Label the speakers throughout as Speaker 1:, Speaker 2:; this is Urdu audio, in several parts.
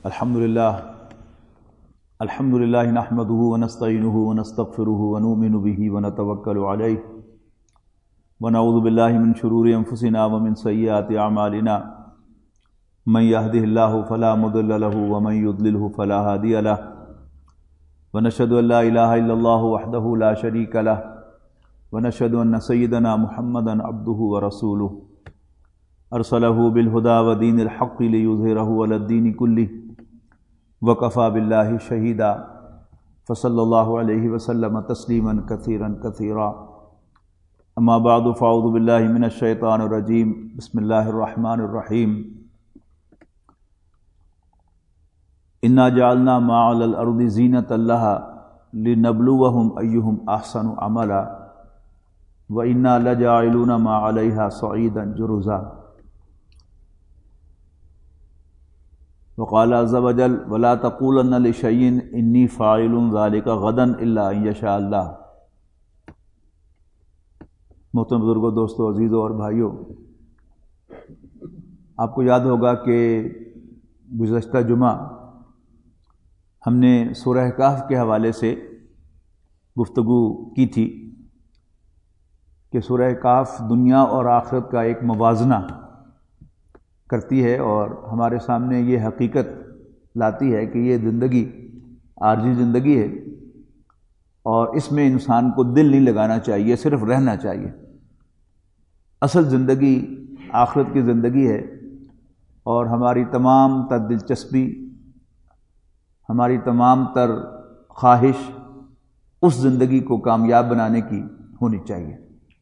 Speaker 1: الحمدللہ نحمده ونستعینه ونستغفره ونؤمن به ونتوکل علیہ ونعوذ باللہ من شرور انفسنا ومن سیئات اعمالنا من يهده الله فلا مضل له ومن يضلله فلا هادي له ونشهد ان لا اله الا الله وحده لا شريك له ونشهد ان سيدنا محمدا عبده ورسوله ارسله بالهدى ودين الحق ليظهره على الدين كله وكفى بالله شهيدا فصلى الله عليه وسلم تسليما كثيرا كثيرا اما بعد فاعوذ بالله من الشيطان الرجيم بسم الله الرحمن الرحيم انا جعلنا ما على الارض زينة لها لنبلوهم ايهم احسن عملا وانا لجاعلون ما عليها صعيدا جرزا وقال عز وجل ولا تقولن لشيء انی فاعل ذلك غدا الا ان یشاء اللہ۔ محترم بزرگوں، دوستوں، عزیزوں اور بھائیوں، آپ کو یاد ہوگا کہ گزشتہ جمعہ ہم نے سورہ کہف کے حوالے سے گفتگو کی تھی کہ سورہ کہف دنیا اور آخرت کا ایک موازنہ کرتی ہے اور ہمارے سامنے یہ حقیقت لاتی ہے کہ یہ زندگی عارضی زندگی ہے اور اس میں انسان کو دل نہیں لگانا چاہیے، صرف رہنا چاہیے۔ اصل زندگی آخرت کی زندگی ہے اور ہماری تمام تر دلچسپی، ہماری تمام تر خواہش اس زندگی کو کامیاب بنانے کی ہونی چاہیے۔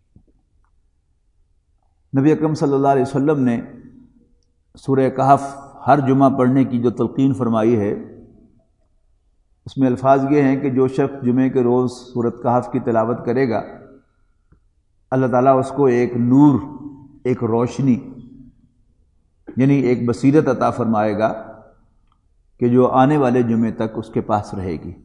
Speaker 1: نبی اکرم صلی اللہ علیہ وسلم نے سورہ کہف ہر جمعہ پڑھنے کی جو تلقین فرمائی ہے، اس میں الفاظ یہ ہیں کہ جو شخص جمعے کے روز سورۃ کہف کی تلاوت کرے گا، اللہ تعالیٰ اس کو ایک نور، ایک روشنی، یعنی ایک بصیرت عطا فرمائے گا کہ جو آنے والے جمعے تک اس کے پاس رہے گی۔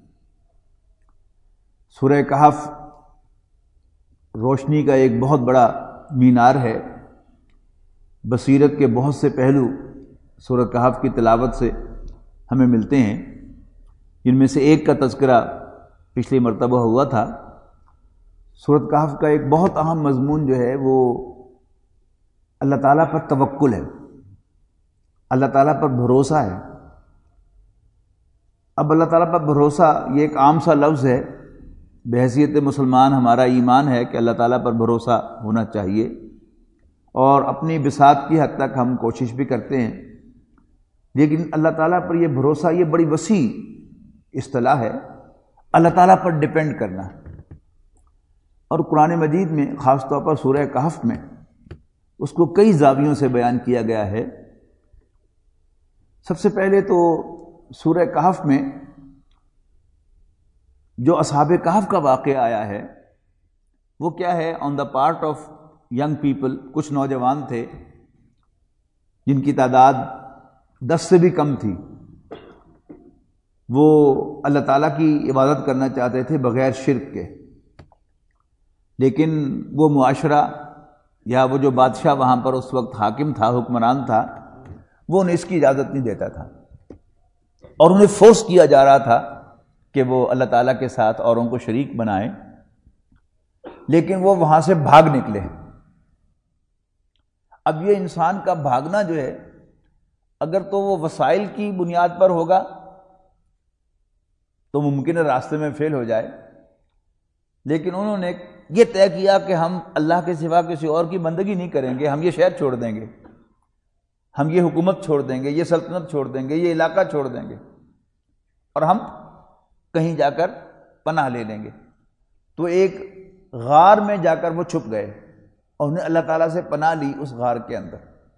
Speaker 1: سورہ کہف روشنی کا ایک بہت بڑا مینار ہے۔ بصیرت کے بہت سے پہلو سورہ کہف کی تلاوت سے ہمیں ملتے ہیں، جن میں سے ایک کا تذکرہ پچھلی مرتبہ ہوا تھا۔ سورۃ کہف کا ایک بہت اہم مضمون جو ہے وہ اللہ تعالیٰ پر توکل ہے، اللہ تعالیٰ پر بھروسہ ہے۔ اب اللہ تعالیٰ پر بھروسہ یہ ایک عام سا لفظ ہے، بحیثیت مسلمان ہمارا ایمان ہے کہ اللہ تعالیٰ پر بھروسہ ہونا چاہیے اور اپنی بساط کی حد تک ہم کوشش بھی کرتے ہیں، لیکن اللہ تعالیٰ پر یہ بھروسہ یہ بڑی وسیع اصطلاح ہے، اللہ تعالیٰ پر ڈیپینڈ کرنا۔ اور قرآن مجید میں خاص طور پر سورہ کہف میں اس کو کئی زاویوں سے بیان کیا گیا ہے۔ سب سے پہلے تو سورہ کہف میں جو اصحاب کہف کا واقعہ آیا ہے وہ کیا ہے؟ On the part of young people, کچھ نوجوان تھے جن کی تعداد 10 سے بھی کم تھی، وہ اللہ تعالیٰ کی عبادت کرنا چاہتے تھے بغیر شرک کے، لیکن وہ معاشرہ یا وہ جو بادشاہ وہاں پر اس وقت حاکم تھا، حکمران تھا، وہ انہیں اس کی اجازت نہیں دیتا تھا اور انہیں فورس کیا جا رہا تھا کہ وہ اللہ تعالیٰ کے ساتھ اوروں کو شریک بنائیں، لیکن وہ وہاں سے بھاگ نکلے۔ اب یہ انسان کا بھاگنا جو ہے، اگر تو وہ وسائل کی بنیاد پر ہوگا تو ممکن ہے راستے میں فیل ہو جائے، لیکن انہوں نے یہ طے کیا کہ ہم اللہ کے سوا کسی اور کی بندگی نہیں کریں گے، ہم یہ شہر چھوڑ دیں گے، ہم یہ حکومت چھوڑ دیں گے، یہ سلطنت چھوڑ دیں گے، یہ علاقہ چھوڑ دیں گے اور ہم کہیں جا کر پناہ لے لیں گے۔ تو ایک غار میں جا کر وہ چھپ گئے اور انہیں اللہ تعالیٰ سے پناہ لی اس غار کے اندر۔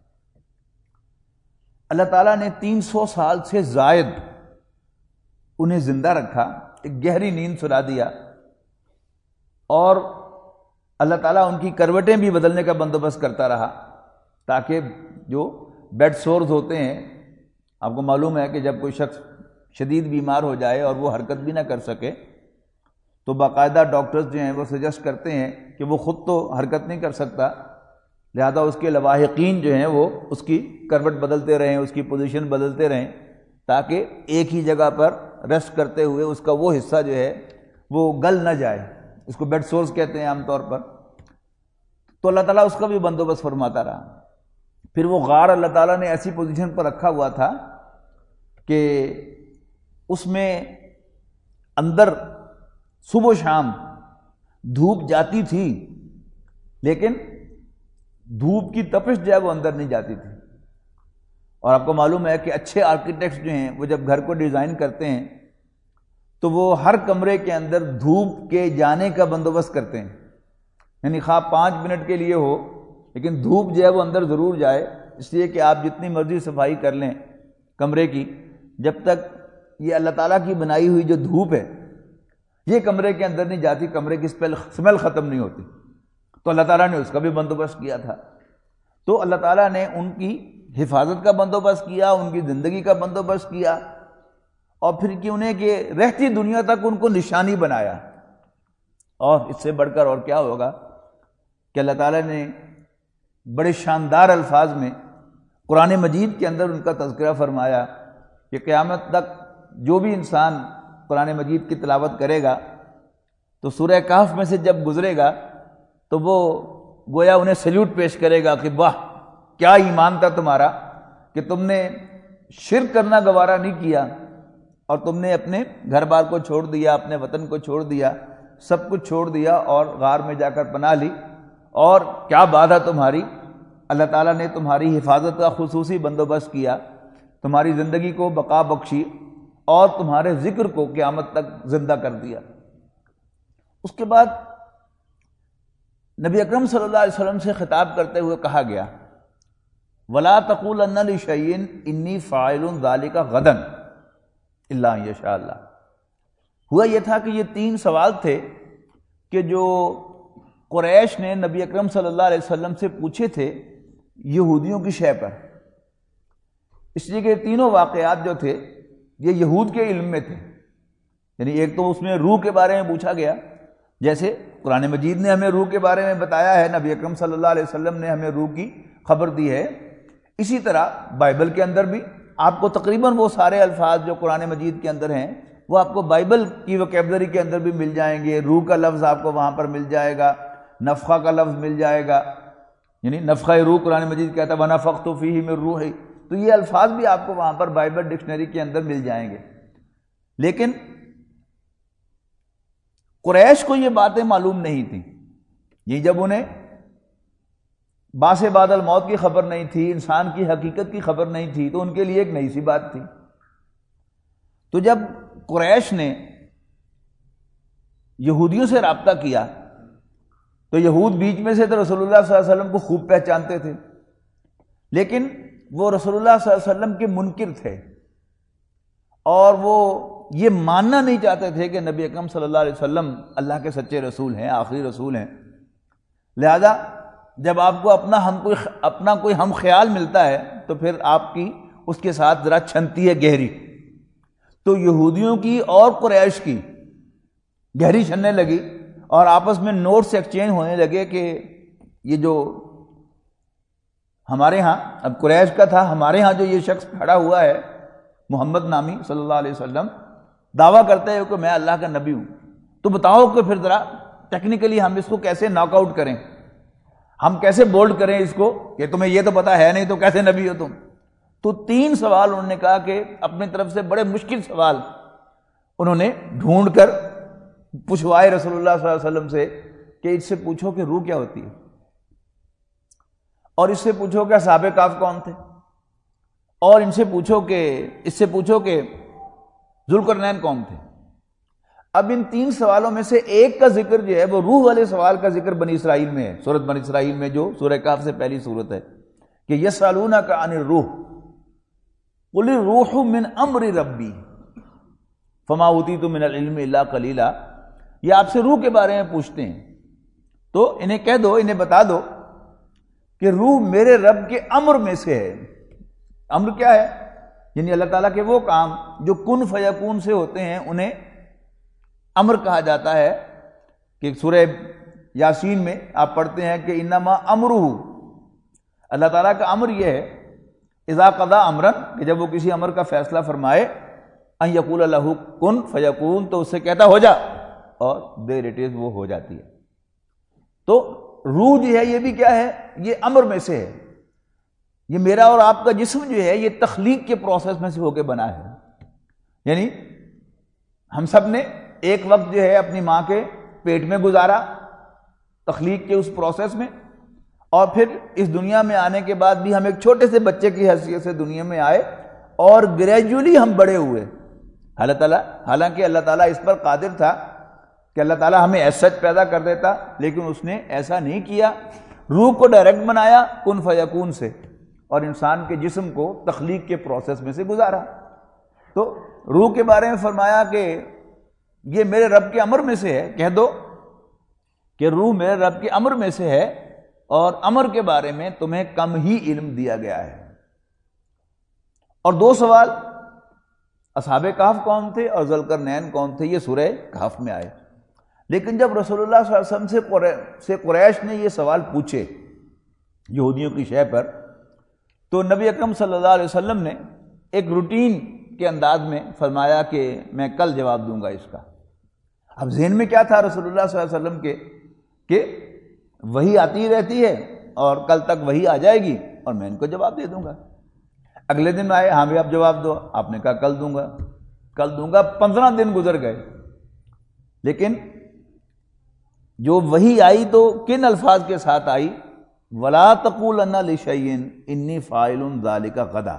Speaker 1: اللہ تعالیٰ نے 300 سال سے زائد انہیں زندہ رکھا، ایک گہری نیند سلا دیا اور اللہ تعالیٰ ان کی کروٹیں بھی بدلنے کا بندوبست کرتا رہا تاکہ جو بیڈ سورز ہوتے ہیں، آپ کو معلوم ہے کہ جب کوئی شخص شدید بیمار ہو جائے اور وہ حرکت بھی نہ کر سکے تو باقاعدہ ڈاکٹرز جو ہیں وہ سجیسٹ کرتے ہیں کہ وہ خود تو حرکت نہیں کر سکتا، لہذا اس کے لواحقین جو ہیں وہ اس کی کروٹ بدلتے رہیں، اس کی پوزیشن بدلتے رہیں تاکہ ایک ہی جگہ پر ریسٹ کرتے ہوئے اس کا وہ حصہ جو ہے وہ گل نہ جائے، اس کو بیڈ سورس کہتے ہیں عام طور پر. تو اللہ تعالیٰ اس کا بھی بندوبست فرماتا رہا. پھر وہ غار اللہ تعالیٰ نے ایسی پوزیشن پر رکھا ہوا تھا کہ اس میں اندر صبح و شام دھوپ جاتی تھی، لیکن دھوپ کی تپش جو ہے وہ اندر نہیں جاتی تھی. اور آپ کو معلوم ہے کہ اچھے آرکیٹیکٹس جو ہیں وہ جب گھر کو ڈیزائن کرتے ہیں تو وہ ہر کمرے کے اندر دھوپ کے جانے کا بندوبست کرتے ہیں، یعنی خواہ 5 منٹ کے لیے ہو لیکن دھوپ جو ہے وہ اندر ضرور جائے، اس لیے کہ آپ جتنی مرضی صفائی کر لیں کمرے کی، جب تک یہ اللہ تعالیٰ کی بنائی ہوئی جو دھوپ ہے یہ کمرے کے اندر نہیں جاتی، کمرے کی سمیل ختم نہیں ہوتی. تو اللہ تعالیٰ نے اس کا بھی بندوبست کیا تھا. تو اللہ تعالیٰ نے ان کی حفاظت کا بندوبست کیا، ان کی زندگی کا بندوبست کیا، اور پھر کہ انہیں کہ رہتی دنیا تک ان کو نشانی بنایا. اور اس سے بڑھ کر اور کیا ہوگا کہ اللہ تعالیٰ نے بڑے شاندار الفاظ میں قرآن مجید کے اندر ان کا تذکرہ فرمایا کہ قیامت تک جو بھی انسان قرآن مجید کی تلاوت کرے گا تو سورہ کہف میں سے جب گزرے گا تو وہ گویا انہیں سلیوٹ پیش کرے گا کہ واہ کیا ایمان تھا تمہارا کہ تم نے شرک کرنا گوارا نہیں کیا اور تم نے اپنے گھر بار کو چھوڑ دیا، اپنے وطن کو چھوڑ دیا، سب کچھ چھوڑ دیا اور غار میں جا کر پناہ لی، اور کیا بات ہے تمہاری. اللہ تعالیٰ نے تمہاری حفاظت کا خصوصی بندوبست کیا، تمہاری زندگی کو بقا بخشی اور تمہارے ذکر کو قیامت تک زندہ کر دیا. اس کے بعد نبی اکرم صلی اللہ علیہ وسلم سے خطاب کرتے ہوئے کہا گیا وَلَا تَقُولَنَّ لِشَيْءٍ إِنِّي فَاعِلٌ ذَلِكَ غَدًا إِلَّا أَن يَشَاءَ اللَّهُ. ہوا یہ تھا کہ یہ 3 سوال تھے کہ جو قریش نے نبی اکرم صلی اللہ علیہ وسلم سے پوچھے تھے یہودیوں کی شے پر، اس لیے کہ تینوں واقعات جو تھے یہ یہود کے علم میں تھے. یعنی ایک تو اس میں روح کے بارے میں پوچھا گیا، جیسے قرآن مجید نے ہمیں روح کے بارے میں بتایا ہے، نبی اکرم صلی اللہ علیہ وسلم نے ہمیں روح کی خبر دی ہے، اسی طرح بائبل کے اندر بھی آپ کو تقریباً وہ سارے الفاظ جو قرآن مجید کے اندر ہیں وہ آپ کو بائبل کی وکیبلری کے اندر بھی مل جائیں گے. روح کا لفظ آپ کو وہاں پر مل جائے گا، نفخہ کا لفظ مل جائے گا، یعنی نفخہ روح قرآن مجید کہتا ہے وَنَفَخْتُ فِيهِ مِن رُوحِي، تو یہ الفاظ بھی آپ کو وہاں پر بائبل ڈکشنری کے اندر مل جائیں گے. لیکن قریش کو یہ باتیں معلوم نہیں تھیں. یہ جب انہیں باس بعد الموت کی خبر نہیں تھی، انسان کی حقیقت کی خبر نہیں تھی، تو ان کے لیے ایک نئی سی بات تھی. تو جب قریش نے یہودیوں سے رابطہ کیا تو یہود بیچ میں سے تو رسول اللہ صلی اللہ علیہ وسلم کو خوب پہچانتے تھے، لیکن وہ رسول اللہ صلی اللہ علیہ وسلم کے منکر تھے اور وہ یہ ماننا نہیں چاہتے تھے کہ نبی اکرم صلی اللہ علیہ وسلم اللہ کے سچے رسول ہیں، آخری رسول ہیں. لہذا جب آپ کو اپنا کوئی ہم خیال ملتا ہے تو پھر آپ کی اس کے ساتھ ذرا چھنتی ہے گہری. تو یہودیوں کی اور قریش کی گہری چھننے لگی اور آپس میں نوٹس ایکسچینج ہونے لگے کہ یہ جو ہمارے ہاں، اب قریش کا تھا، ہمارے ہاں جو یہ شخص کھڑا ہوا ہے محمد نامی صلی اللہ علیہ وسلم، دعویٰ کرتے ہیں کہ میں اللہ کا نبی ہوں، تو بتاؤ کہ پھر ذرا ٹیکنیکلی ہم اس کو کیسے ناک آؤٹ کریں، ہم کیسے بولڈ کریں اس کو کہ تمہیں یہ تو پتا ہے نہیں تو کیسے نبی ہو تم. تو 3 سوال انہوں نے کہا کہ اپنی طرف سے بڑے مشکل سوال انہوں نے ڈھونڈ کر پوچھوائے رسول اللہ صلی اللہ علیہ وسلم سے کہ اس سے پوچھو کہ روح کیا ہوتی ہے، اور اس سے پوچھو کہ اصحاب کہف کون تھے، اور اس سے پوچھو کہ ذوالقرنین کون تھے. اب ان 3 سوالوں میں سے ایک کا ذکر جو ہے وہ روح والے سوال کا ذکر بنی اسرائیل میں ہے، سورۃ بنی اسرائیل میں جو سورہ کہف سے پہلی سورت ہے کہ یسألونک عن الروح قل الروح من امر ربی فما اوتیتم من العلم الا قلیلا. یہ آپ سے روح کے بارے میں پوچھتے ہیں تو انہیں کہہ دو، انہیں بتا دو کہ روح میرے رب کے امر میں سے ہے. امر کیا ہے؟ یعنی اللہ تعالیٰ کے وہ کام جو کن فیکون سے ہوتے ہیں انہیں امر کہا جاتا ہے. کہ سورہ یاسین میں آپ پڑھتے ہیں کہ انما امرہ، اللہ تعالیٰ کا امر یہ ہے اذا قضا امرا، کہ جب وہ کسی امر کا فیصلہ فرمائے، ان یقول لہ کن فیکون، تو اسے کہتا ہو جا، اور دیر اٹ از، وہ ہو جاتی ہے۔ تو روح جو ہے یہ بھی کیا ہے؟ یہ امر میں سے ہے۔ یہ میرا اور آپ کا جسم جو ہے یہ تخلیق کے پروسیس میں سے ہو کے بنا ہے، یعنی ہم سب نے ایک وقت جو ہے اپنی ماں کے پیٹ میں گزارا تخلیق کے اس پروسیس میں، اور پھر اس دنیا میں آنے کے بعد بھی ہم ایک چھوٹے سے بچے کی حیثیت سے دنیا میں آئے، اور گریجولی ہم بڑے ہوئے۔ حالانکہ اللہ تعالیٰ اس پر قادر تھا کہ اللہ تعالیٰ ہمیں ایسا پیدا کر دیتا، لیکن اس نے ایسا نہیں کیا، روح کو ڈائریکٹ بنایا کن فیکون سے، اور انسان کے جسم کو تخلیق کے پروسیس میں سے گزارا۔ تو روح کے بارے میں فرمایا کہ یہ میرے رب کے امر میں سے ہے، کہہ دو کہ روح میرے رب کے امر میں سے ہے، اور امر کے بارے میں تمہیں کم ہی علم دیا گیا ہے۔ اور دو سوال، اصحاب کہف کون تھے اور ذوالقرنین کون تھے، یہ سورہ کہف میں آئے۔ لیکن جب رسول اللہ صلی اللہ علیہ وسلم سے قریش نے یہ سوال پوچھے یہودیوں کی شے پر، تو نبی اکرم صلی اللہ علیہ وسلم نے ایک روٹین کے انداز میں فرمایا کہ میں کل جواب دوں گا اس کا۔ اب ذہن میں کیا تھا رسول اللہ صلی اللہ علیہ وسلم کے کہ وہی آتی رہتی ہے اور کل تک وہی آ جائے گی اور میں ان کو جواب دے دوں گا۔ اگلے دن آئے، ہاں بھی آپ جواب دو، آپ نے کہا کل دوں گا، کل دوں گا۔ 15 دن گزر گئے، لیکن جو وہی آئی تو کن الفاظ کے ساتھ آئی؟ وَلَا تَقُولَنَّ لِشَيْءٍ إِنِّي فَاعِلٌ ذَلِكَ غَدًا،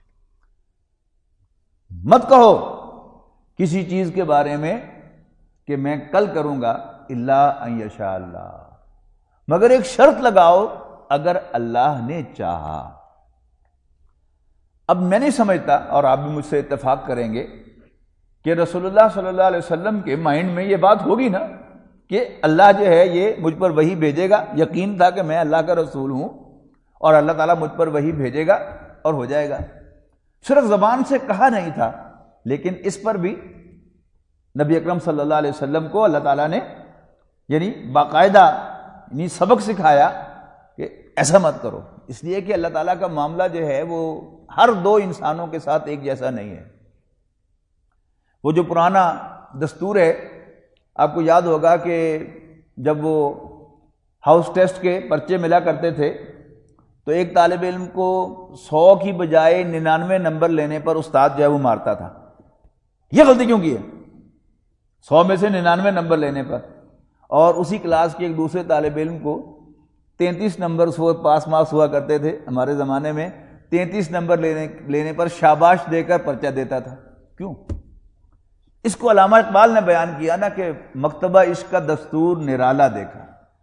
Speaker 1: مت کہو کسی چیز کے بارے میں کہ میں کل کروں گا، الا ان یشاء اللہ، مگر ایک شرط لگاؤ، اگر اللہ نے چاہا۔ اب میں نہیں سمجھتا، اور آپ بھی مجھ سے اتفاق کریں گے کہ رسول اللہ صلی اللہ علیہ وسلم کے مائنڈ میں یہ بات ہوگی نا کہ اللہ جو ہے یہ مجھ پر وہی بھیجے گا۔ یقین تھا کہ میں اللہ کا رسول ہوں اور اللہ تعالیٰ مجھ پر وہی بھیجے گا اور ہو جائے گا۔ صرف زبان سے کہا نہیں تھا، لیکن اس پر بھی نبی اکرم صلی اللہ علیہ وسلم کو اللہ تعالیٰ نے یعنی باقاعدہ سبق سکھایا کہ ایسا مت کرو، اس لیے کہ اللہ تعالیٰ کا معاملہ جو ہے وہ ہر دو انسانوں کے ساتھ ایک جیسا نہیں ہے۔ وہ جو پرانا دستور ہے، آپ کو یاد ہوگا کہ جب وہ ہاؤس ٹیسٹ کے پرچے ملا کرتے تھے تو ایک طالب علم کو 100 کی بجائے 99 نمبر لینے پر استاد جو ہے وہ مارتا تھا۔ یہ غلطی کیوں کی ہے؟ 100 میں سے 99 نمبر لینے پر، اور اسی کلاس کے ایک دوسرے طالب علم کو 33 نمبر پاس مارکس ہوا کرتے تھے ہمارے زمانے میں، 33 نمبر لینے پر شاباش دے کر پرچہ دیتا تھا۔ کیوں؟ اس کو علامہ اقبال نے بیان کیا نا کہ مکتبہ عشق کا دستور نرالا دیکھا،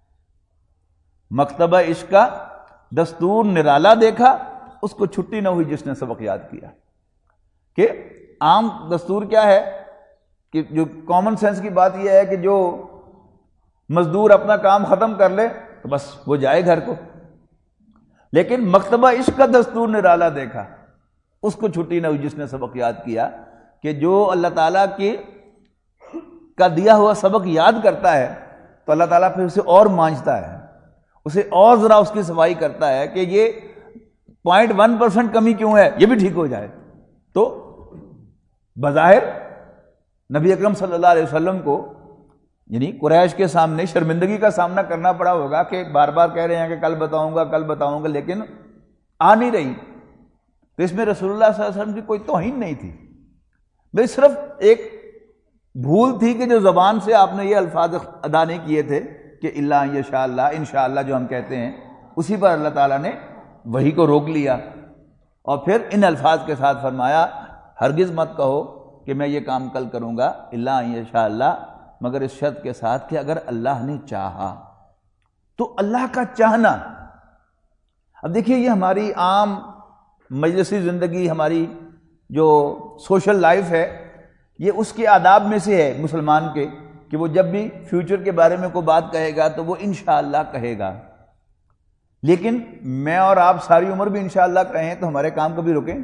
Speaker 1: مکتبہ عشق کا دستور نرالا دیکھا، اس کو چھٹی نہ ہوئی جس نے سبق یاد کیا۔ کہ عام دستور کیا ہے کہ جو کامن سینس کی بات یہ ہے کہ جو مزدور اپنا کام ختم کر لے تو بس وہ جائے گھر کو، لیکن مکتبہ عشق کا دستور نرالا دیکھا، اس کو چھٹی نہ ہوئی جس نے سبق یاد کیا۔ کہ جو اللہ تعالیٰ کا دیا ہوا سبق یاد کرتا ہے تو اللہ تعالیٰ پھر اسے اور مانجتا ہے، اسے اور ذرا اس کی صفائی کرتا ہے کہ یہ 0.1% کمی کیوں ہے، یہ بھی ٹھیک ہو جائے۔ تو بظاہر نبی اکرم صلی اللہ علیہ وسلم کو یعنی قریش کے سامنے شرمندگی کا سامنا کرنا پڑا ہوگا کہ بار بار کہہ رہے ہیں کہ کل بتاؤں گا کل بتاؤں گا، لیکن آ نہیں رہی۔ تو اس میں رسول اللہ صلی اللہ علیہ وسلم کی کوئی توہین نہیں تھی، بھئی صرف ایک بھول تھی کہ جو زبان سے آپ نے یہ الفاظ ادا نہیں کیے تھے کہ الا ان یشاء اللہ، انشاءاللہ جو ہم کہتے ہیں، اسی پر اللہ تعالیٰ نے وہی کو روک لیا، اور پھر ان الفاظ کے ساتھ فرمایا ہرگز مت کہو کہ میں یہ کام کل کروں گا، الا ان یشاء اللہ، مگر اس شرط کے ساتھ کہ اگر اللہ نے چاہا۔ تو اللہ کا چاہنا، اب دیکھیے یہ ہماری عام مجلسی زندگی، ہماری جو سوشل لائف ہے، یہ اس کے آداب میں سے ہے مسلمان کے کہ وہ جب بھی فیوچر کے بارے میں کوئی بات کہے گا تو وہ انشاءاللہ کہے گا۔ لیکن میں اور آپ ساری عمر بھی انشاءاللہ کہیں تو ہمارے کام کبھی رکیں؟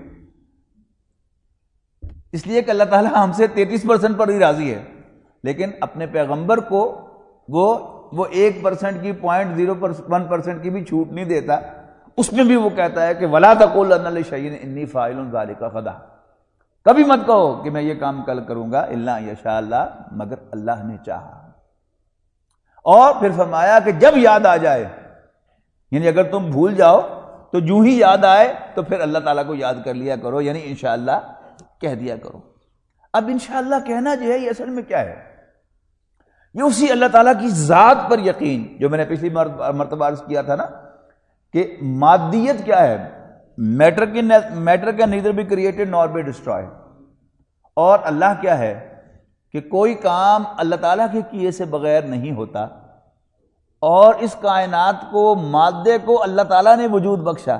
Speaker 1: اس لیے کہ اللہ تعالیٰ ہم سے 33% پر ہی راضی ہے، لیکن اپنے پیغمبر کو وہ 1% کی 0.01% کی بھی چھوٹ نہیں دیتا، اس میں بھی وہ کہتا ہے کہ وَلَا تَقُولَنَّ لِشَيْءٍ إِنِّي فَاعِلٌ ذَلِكَ غَدًا، کبھی مت کہو کہ میں یہ کام کل کروں گا الا ان یشاء اللہ، مگر اللہ نے چاہا۔ اور پھر فرمایا کہ جب یاد آ جائے، یعنی اگر تم بھول جاؤ تو جو ہی یاد آئے تو پھر اللہ تعالیٰ کو یاد کر لیا کرو، یعنی انشاءاللہ کہہ دیا کرو۔ اب انشاءاللہ کہنا جو ہے یہ اصل میں کیا ہے؟ یہ اسی اللہ تعالیٰ کی ذات پر یقین، جو میں نے پچھلی مرتبہ عرض کیا تھا نا کہ مادیت کیا ہے، میٹر کا نیدر بھی کریٹڈ نور بھی ڈسٹرائے، اور اللہ کیا ہے کہ کوئی کام اللہ تعالیٰ کے کیے سے بغیر نہیں ہوتا، اور اس کائنات کو، مادے کو اللہ تعالیٰ نے وجود بخشا۔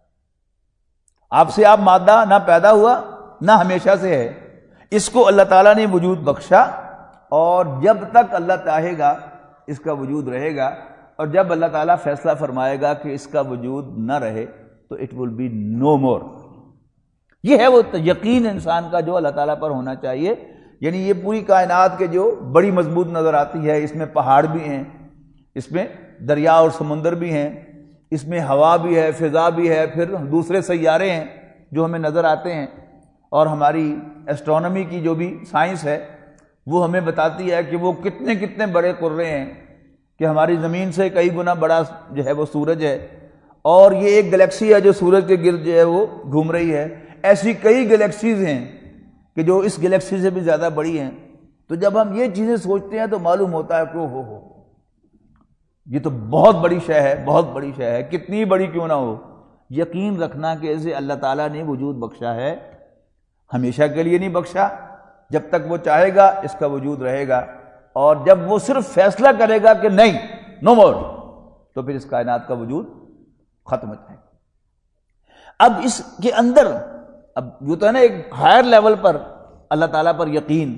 Speaker 1: آپ سے آپ مادہ نہ پیدا ہوا نہ ہمیشہ سے ہے، اس کو اللہ تعالیٰ نے وجود بخشا، اور جب تک اللہ چاہے گا اس کا وجود رہے گا، اور جب اللہ تعالیٰ فیصلہ فرمائے گا کہ اس کا وجود نہ رہے تو اٹ ول بی نو مور۔ یہ ہے وہ یقین انسان کا جو اللہ تعالیٰ پر ہونا چاہیے۔ یعنی یہ پوری کائنات کے جو بڑی مضبوط نظر آتی ہے، اس میں پہاڑ بھی ہیں، اس میں دریا اور سمندر بھی ہیں، اس میں ہوا بھی ہے، فضا بھی ہے، پھر دوسرے سیارے ہیں جو ہمیں نظر آتے ہیں، اور ہماری ایسٹرونومی کی جو بھی سائنس ہے وہ ہمیں بتاتی ہے کہ وہ کتنے کتنے بڑے قرے ہیں، کہ ہماری زمین سے کئی گنا بڑا جو ہے وہ سورج ہے، اور یہ ایک گلیکسی ہے جو سورج کے گرد جو ہے وہ گھوم رہی ہے۔ ایسی کئی گلیکسیز ہیں کہ جو اس گلیکسی سے بھی زیادہ بڑی ہیں۔ تو جب ہم یہ چیزیں سوچتے ہیں تو معلوم ہوتا ہے کہ ہو یہ تو بہت بڑی شے ہے، بہت بڑی شے ہے، کتنی بڑی کیوں نہ ہو۔ یقین رکھنا کہ اسے اللہ تعالیٰ نے وجود بخشا ہے، ہمیشہ کے لیے نہیں بخشا، جب تک وہ چاہے گا اس کا وجود رہے گا، اور جب وہ صرف فیصلہ کرے گا کہ نہیں، نو مور، تو پھر اس کائنات کا وجود ختم ہو جائے گا۔ اب اس کے اندر اب جو تو ہے نا ایک ہائر لیول پر اللہ تعالیٰ پر یقین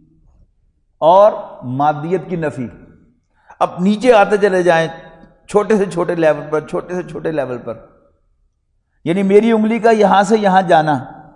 Speaker 1: اور مادیت کی نفی، اب نیچے آتے چلے جائیں چھوٹے سے چھوٹے لیول پر، چھوٹے سے چھوٹے لیول پر، یعنی میری انگلی کا یہاں سے یہاں جانا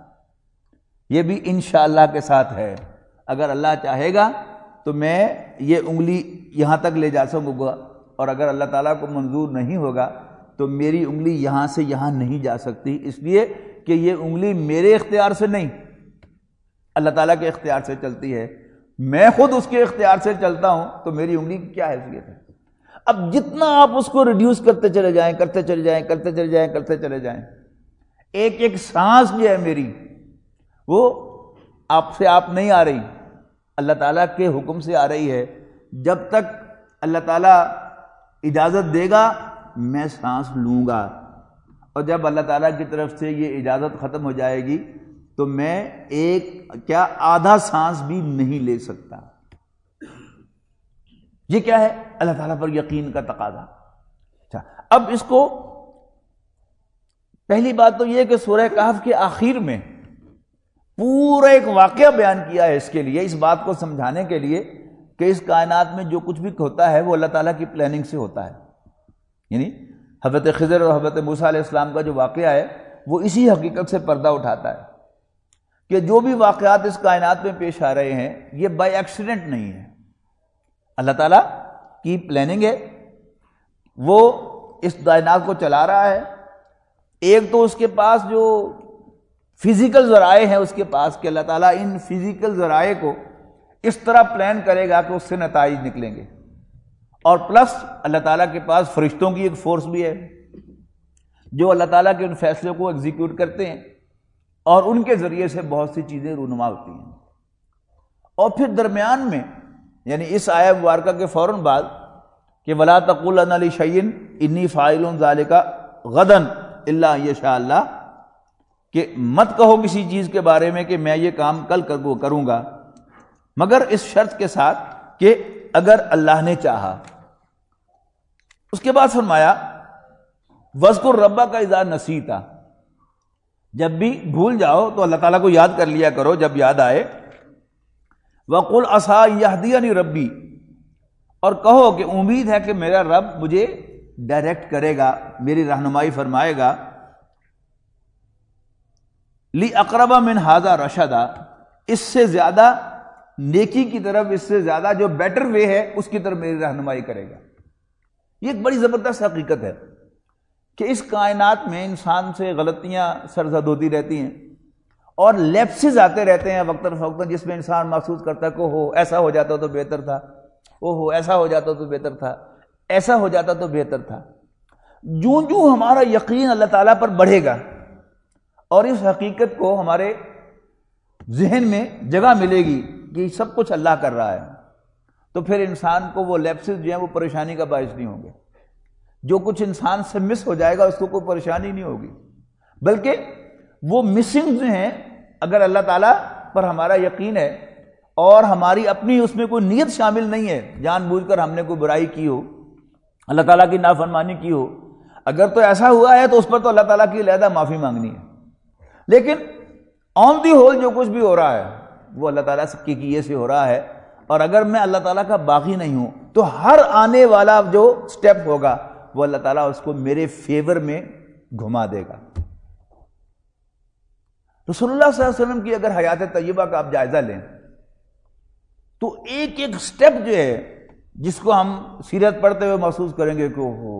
Speaker 1: یہ بھی انشاءاللہ کے ساتھ ہے۔ اگر اللہ چاہے گا تو میں یہ انگلی یہاں تک لے جا سکوں گا، اور اگر اللہ تعالیٰ کو منظور نہیں ہوگا تو میری انگلی یہاں سے یہاں نہیں جا سکتی، اس لیے کہ یہ انگلی میرے اختیار سے نہیں، اللہ تعالیٰ کے اختیار سے چلتی ہے۔ میں خود اس کے اختیار سے چلتا ہوں تو میری انگلی کی کیا حیثیت ہے؟ اب جتنا آپ اس کو ریڈیوس کرتے چلے جائیں، کرتے چلے جائیں، کرتے چلے جائیں، کرتے چلے جائیں، ایک ایک سانس جو ہے میری وہ آپ سے آپ نہیں آ رہی، اللہ تعالیٰ کے حکم سے آ رہی ہے۔ جب تک اللہ تعالیٰ اجازت دے گا میں سانس لوں گا، اور جب اللہ تعالیٰ کی طرف سے یہ اجازت ختم ہو جائے گی تو میں ایک کیا آدھا سانس بھی نہیں لے سکتا۔ یہ کیا ہے؟ اللہ تعالیٰ پر یقین کا تقاضا۔ اچھا، اب اس کو پہلی بات تو یہ کہ سورہ کہف کے آخر میں پورا ایک واقعہ بیان کیا ہے اس کے لیے، اس بات کو سمجھانے کے لیے کہ اس کائنات میں جو کچھ بھی ہوتا ہے وہ اللہ تعالیٰ کی پلاننگ سے ہوتا ہے۔ یعنی حضرت خضر اور حضرت موسیٰ علیہ السلام کا جو واقعہ ہے وہ اسی حقیقت سے پردہ اٹھاتا ہے کہ جو بھی واقعات اس کائنات میں پیش آ رہے ہیں یہ بائی ایکسیڈنٹ نہیں ہے، اللہ تعالیٰ کی پلاننگ ہے، وہ اس کائنات کو چلا رہا ہے۔ ایک تو اس کے پاس جو فزیکل ذرائع ہیں اس کے پاس، کہ اللہ تعالیٰ ان فزیکل ذرائع کو اس طرح پلان کرے گا کہ اس سے نتائج نکلیں گے، اور پلس اللہ تعالیٰ کے پاس فرشتوں کی ایک فورس بھی ہے جو اللہ تعالیٰ کے ان فیصلوں کو ایگزیکیوٹ کرتے ہیں، اور ان کے ذریعے سے بہت سی چیزیں رونما ہوتی ہیں۔ اور پھر درمیان میں یعنی اس آیہ مبارکہ کے فوراً بعد کہ وَلَا تَقُولَنَّ لِشَيْءٍ إِنِّي فَاعِلٌ ذَلِكَ غَدًا إِلَّا أَن يَشَاءَ اللَّهُ، کہ مت کہو کسی چیز کے بارے میں کہ میں یہ کام کل کروں گا، مگر اس شرط کے ساتھ کہ اگر اللہ نے چاہا۔ اس کے بعد فرمایا وَاذْكُرْ رَبَّكَ إِذَا نَسِيتَ، جب بھی بھول جاؤ تو اللہ تعالیٰ کو یاد کر لیا کرو جب یاد آئے۔ وَقُلْ عَسَىٰ أَن يَهْدِيَنِي رَبِّي، اور کہو کہ امید ہے کہ میرا رب مجھے ڈائریکٹ کرے گا، میری رہنمائی فرمائے گا۔ لِأَقْرَبَ مِنْ هَٰذَا رَشَدًا، اس سے زیادہ نیکی کی طرف، اس سے زیادہ جو بیٹر وے ہے اس کی طرف میری رہنمائی کرے گا۔ یہ ایک بڑی زبردست حقیقت ہے کہ اس کائنات میں انسان سے غلطیاں سرزد ہوتی رہتی ہیں اور لیپسز آتے رہتے ہیں وقتاً فوقتاً، جس میں انسان محسوس کرتا ہے کہ ہو ایسا ہو جاتا تو بہتر تھا، ہو ایسا ہو جاتا تو بہتر تھا، ایسا ہو جاتا تو بہتر تھا۔ جوں جوں ہمارا یقین اللہ تعالیٰ پر بڑھے گا اور اس حقیقت کو ہمارے ذہن میں جگہ ملے گی کہ سب کچھ اللہ کر رہا ہے، تو پھر انسان کو وہ لیپسز جو ہیں وہ پریشانی کا باعث نہیں ہوں گے۔ جو کچھ انسان سے مس ہو جائے گا اس کو کوئی پریشانی نہیں ہوگی، بلکہ وہ مسنگ جو ہیں، اگر اللہ تعالیٰ پر ہمارا یقین ہے اور ہماری اپنی اس میں کوئی نیت شامل نہیں ہے، جان بوجھ کر ہم نے کوئی برائی کی ہو، اللہ تعالیٰ کی نافرمانی کی ہو، اگر تو ایسا ہوا ہے تو اس پر تو اللہ تعالیٰ کی علیحدہ معافی مانگنی ہے۔ لیکن آن دی ہول جو کچھ بھی ہو رہا ہے وہ اللہ تعالیٰ کی کیے سے ہو رہا ہے، اور اگر میں اللہ تعالیٰ کا باغی نہیں ہوں تو ہر آنے والا جو سٹیپ ہوگا وہ اللہ تعالیٰ اس کو میرے فیور میں گھما دے گا۔ رسول اللہ صلی اللہ علیہ وسلم کی اگر حیات طیبہ کا آپ جائزہ لیں تو ایک ایک سٹیپ جو ہے جس کو ہم سیرت پڑھتے ہوئے محسوس کریں گے کہ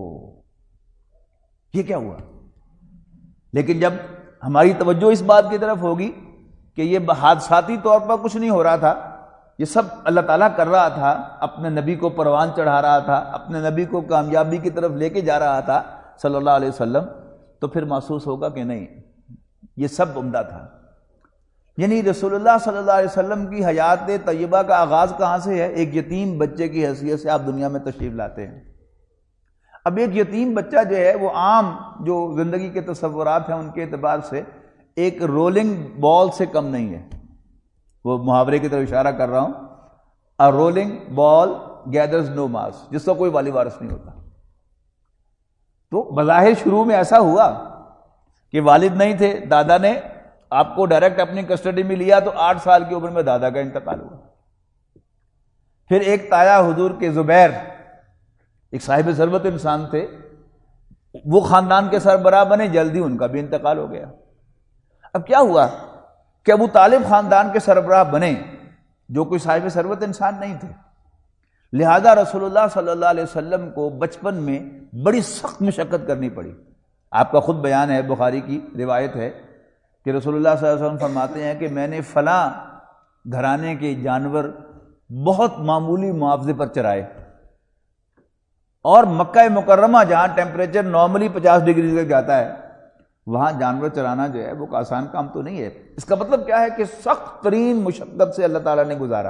Speaker 1: یہ کیا ہوا، لیکن جب ہماری توجہ اس بات کی طرف ہوگی کہ یہ حادثاتی طور پر کچھ نہیں ہو رہا تھا، یہ سب اللہ تعالیٰ کر رہا تھا، اپنے نبی کو پروان چڑھا رہا تھا، اپنے نبی کو کامیابی کی طرف لے کے جا رہا تھا صلی اللہ علیہ وسلم، تو پھر محسوس ہوگا کہ نہیں یہ سب عمدہ تھا۔ یعنی رسول اللہ صلی اللہ علیہ وسلم کی حیات طیبہ کا آغاز کہاں سے ہے؟ ایک یتیم بچے کی حیثیت سے آپ دنیا میں تشریف لاتے ہیں۔ اب ایک یتیم بچہ جو ہے وہ عام جو زندگی کے تصورات ہیں ان کے اعتبار سے ایک رولنگ بال سے کم نہیں ہے۔ وہ محاورے کی طرف اشارہ کر رہا ہوں، a rolling ball gathers no mass، جس کا کوئی والی وارث نہیں ہوتا۔ تو بظاہر شروع میں ایسا ہوا کہ والد نہیں تھے، دادا نے آپ کو ڈائریکٹ اپنی کسٹڈی میں لیا، تو 8 سال کی عمر میں دادا کا انتقال ہوا۔ پھر ایک تایا حضور کے زبیر، ایک صاحب ثروت انسان تھے، وہ خاندان کے سربراہ بنے، جلدی ان کا بھی انتقال ہو گیا۔ اب کیا ہوا کہ ابو طالب خاندان کے سربراہ بنے، جو کوئی صاحب ثروت انسان نہیں تھے، لہذا رسول اللہ صلی اللہ علیہ وسلم کو بچپن میں بڑی سخت مشقت کرنی پڑی۔ آپ کا خود بیان ہے، بخاری کی روایت ہے کہ رسول اللہ صلی اللہ علیہ وسلم فرماتے ہیں کہ میں نے فلاں گھرانے کے جانور بہت معمولی معاوضے پر چرائے، اور مکہ مکرمہ جہاں ٹیمپریچر نارملی 50 ڈگری تک جاتا ہے، وہاں جانور چرانا جو ہے وہ آسان کام تو نہیں ہے۔ اس کا مطلب کیا ہے کہ سخت ترین مشقت سے اللہ تعالیٰ نے گزارا۔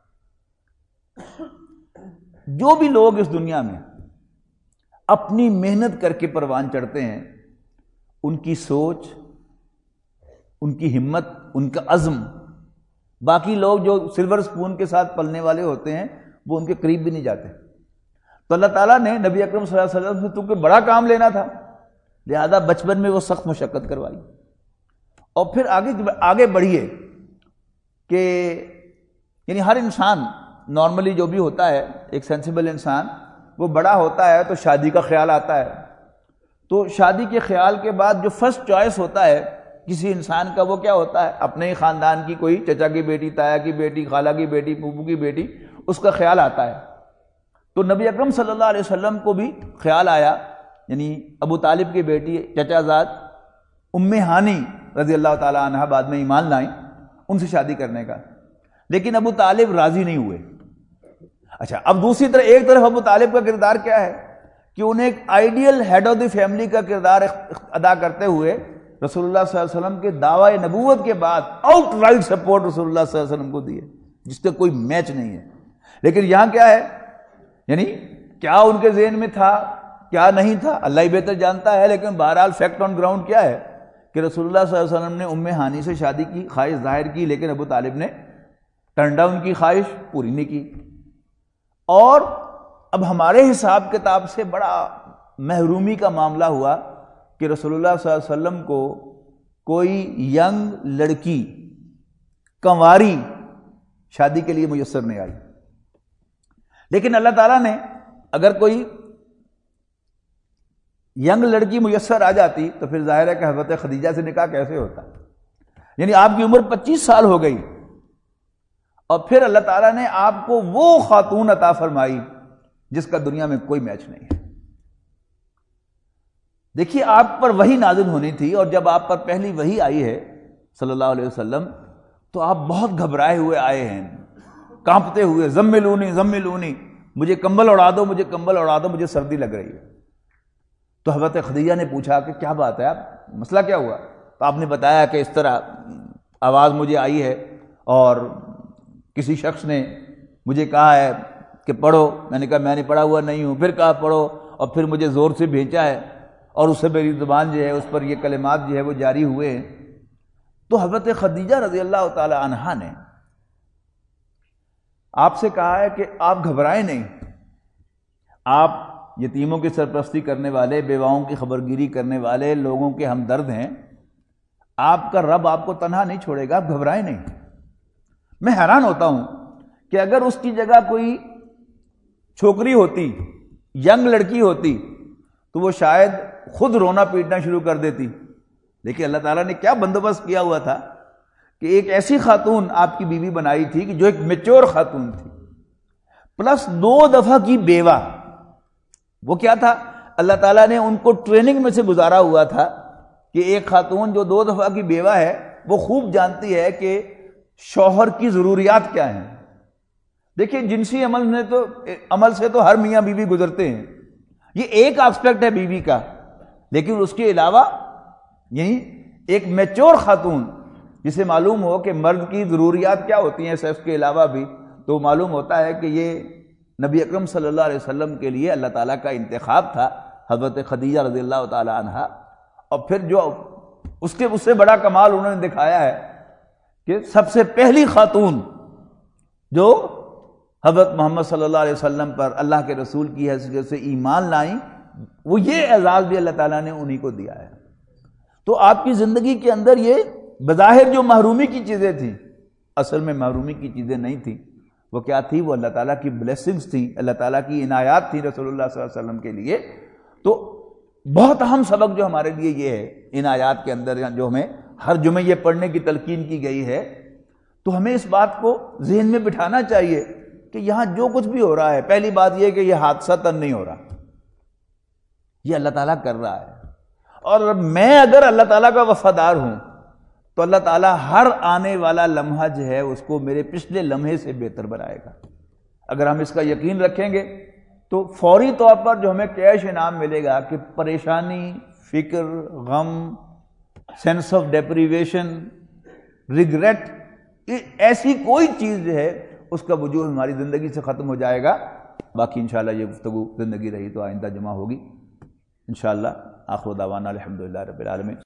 Speaker 1: جو بھی لوگ اس دنیا میں اپنی محنت کر کے پروان چڑھتے ہیں، ان کی سوچ، ان کی ہمت، ان کا عزم، باقی لوگ جو سلور سپون کے ساتھ پلنے والے ہوتے ہیں وہ ان کے قریب بھی نہیں جاتے۔ تو اللہ تعالیٰ نے نبی اکرم صلی اللہ علیہ وسلم سے تو کوئی بڑا کام لینا تھا، لہذا بچپن میں وہ سخت مشقت کروائی۔ اور پھر آگے بڑھیے کہ یعنی ہر انسان نارملی جو بھی ہوتا ہے، ایک سینسیبل انسان، وہ بڑا ہوتا ہے تو شادی کا خیال آتا ہے، تو شادی کے خیال کے بعد جو فرسٹ چوائس ہوتا ہے کسی انسان کا وہ کیا ہوتا ہے؟ اپنے ہی خاندان کی کوئی چچا کی بیٹی، تایا کی بیٹی، خالہ کی بیٹی، پھوپھو کی بیٹی، اس کا خیال آتا ہے۔ تو نبی اکرم صلی اللہ علیہ وسلم کو بھی خیال آیا، یعنی ابو طالب کی بیٹی چچا زاد ام ہانی رضی اللہ تعالیٰ عنہ بعد میں ایمان لائیں، ان سے شادی کرنے کا، لیکن ابو طالب راضی نہیں ہوئے۔ اچھا، اب دوسری طرف ایک طرف ابو طالب کا کردار کیا ہے کہ انہیں ایک ideal head of the family کا کردار ادا کرتے ہوئے رسول اللہ صلی اللہ علیہ وسلم کے دعوی نبوت کے بعد آؤٹ رائٹ سپورٹ رسول اللہ صلی اللہ علیہ وسلم کو دیے، جس کا کوئی میچ نہیں ہے۔ لیکن یہاں کیا ہے، یعنی کیا ان کے ذہن میں تھا کیا نہیں تھا اللہ ہی بہتر جانتا ہے، لیکن بہرحال فیکٹ آن گراؤنڈ کیا ہے کہ رسول اللہ صلی اللہ علیہ وسلم نے ام ہانی سے شادی کی خواہش ظاہر کی، لیکن ابو طالب نے ٹرن ڈاؤن کی خواہش پوری نہیں کی۔ اور اب ہمارے حساب کتاب سے بڑا محرومی کا معاملہ ہوا کہ رسول اللہ صلی اللہ علیہ وسلم کو کوئی ینگ لڑکی کنواری شادی کے لیے میسر نہیں آئی، لیکن اللہ تعالیٰ نے اگر کوئی ینگ لڑکی میسر آ جاتی تو پھر ظاہر ہے کہ حضرت خدیجہ سے نکاح کیسے ہوتا، یعنی آپ کی عمر 25 سال ہو گئی اور پھر اللہ تعالیٰ نے آپ کو وہ خاتون عطا فرمائی جس کا دنیا میں کوئی میچ نہیں ہے۔ دیکھیے آپ پر وحی نازل ہونی تھی، اور جب آپ پر پہلی وحی آئی ہے صلی اللہ علیہ وسلم تو آپ بہت گھبرائے ہوئے آئے ہیں، کانپتے ہوئے، زملونی زملونی، مجھے کمبل اڑا دو، مجھے کمبل اڑا دو، مجھے سردی لگ رہی ہے۔ تو حضرت خدیجہ نے پوچھا کہ کیا بات ہے، آپ مسئلہ کیا ہوا؟ تو آپ نے بتایا کہ اس طرح آواز مجھے آئی ہے اور کسی شخص نے مجھے کہا ہے کہ پڑھو، میں نے کہا میں نے پڑھا ہوا نہیں ہوں، پھر کہا پڑھو، اور پھر مجھے زور سے بھیجا ہے، اور اس سے میری زبان جو ہے اس پر یہ کلمات جو ہے وہ جاری ہوئے ہیں۔ تو حضرت خدیجہ رضی اللہ تعالی عنہا نے آپ سے کہا ہے کہ آپ گھبرائیں نہیں، آپ یتیموں کی سرپرستی کرنے والے، بیواؤں کی خبرگیری کرنے والے، لوگوں کے ہمدرد ہیں، آپ کا رب آپ کو تنہا نہیں چھوڑے گا، آپ گھبرائیں نہیں۔ میں حیران ہوتا ہوں کہ اگر اس کی جگہ کوئی چھوکری ہوتی، ینگ لڑکی ہوتی، تو وہ شاید خود رونا پیٹنا شروع کر دیتی، لیکن اللہ تعالیٰ نے کیا بندوبست کیا ہوا تھا کہ ایک ایسی خاتون آپ کی بیوی بنائی تھی کہ جو ایک میچور خاتون تھی، پلس 2 دفعہ کی بیوہ۔ وہ کیا تھا؟ اللہ تعالیٰ نے ان کو ٹریننگ میں سے گزارا ہوا تھا کہ ایک خاتون جو 2 دفعہ کی بیوہ ہے وہ خوب جانتی ہے کہ شوہر کی ضروریات کیا ہیں۔ دیکھیں جنسی عمل سے تو ہر میاں بیوی گزرتے ہیں، یہ ایک آسپیکٹ ہے بیوی کا، لیکن اس کے علاوہ یہی ایک میچور خاتون جسے معلوم ہو کہ مرد کی ضروریات کیا ہوتی ہیں سیکس کے علاوہ بھی، تو معلوم ہوتا ہے کہ یہ نبی اکرم صلی اللہ علیہ وسلم کے لیے اللہ تعالیٰ کا انتخاب تھا، حضرت خدیجہ رضی اللہ تعالی عنہا۔ اور پھر جو اس سے بڑا کمال انہوں نے دکھایا ہے کہ سب سے پہلی خاتون جو حضرت محمد صلی اللہ علیہ وسلم پر اللہ کے رسول کی حیثیت سے ایمان لائیں، وہ یہ اعزاز بھی اللہ تعالیٰ نے انہی کو دیا ہے۔ تو آپ کی زندگی کے اندر یہ بظاہر جو محرومی کی چیزیں تھیں، اصل میں محرومی کی چیزیں نہیں تھیں، وہ کیا تھی؟ وہ اللہ تعالیٰ کی بلیسنگز تھیں، اللہ تعالیٰ کی عنایات تھیں رسول اللہ صلی اللہ علیہ وسلم کے لیے۔ تو بہت اہم سبق جو ہمارے لیے یہ ہے ان آیات کے اندر، جو ہمیں ہر جمعے یہ پڑھنے کی تلقین کی گئی ہے، تو ہمیں اس بات کو ذہن میں بٹھانا چاہیے کہ یہاں جو کچھ بھی ہو رہا ہے، پہلی بات یہ کہ یہ حادثہ تن نہیں ہو رہا، یہ اللہ تعالیٰ کر رہا ہے، اور میں اگر اللہ تعالیٰ کا وفادار ہوں تو اللہ تعالیٰ ہر آنے والا لمحہ جو ہے اس کو میرے پچھلے لمحے سے بہتر بنائے گا۔ اگر ہم اس کا یقین رکھیں گے تو فوری طور پر جو ہمیں کیش انعام ملے گا کہ پریشانی، فکر، غم، سینس آف ڈیپریویشن، ریگریٹ، ایسی کوئی چیز جو ہے اس کا وجود ہماری زندگی سے ختم ہو جائے گا۔ باقی انشاءاللہ یہ گفتگو زندگی رہی تو آئندہ جمع ہوگی انشاءاللہ۔ آخر دعوانا الحمدللہ رب العالمین۔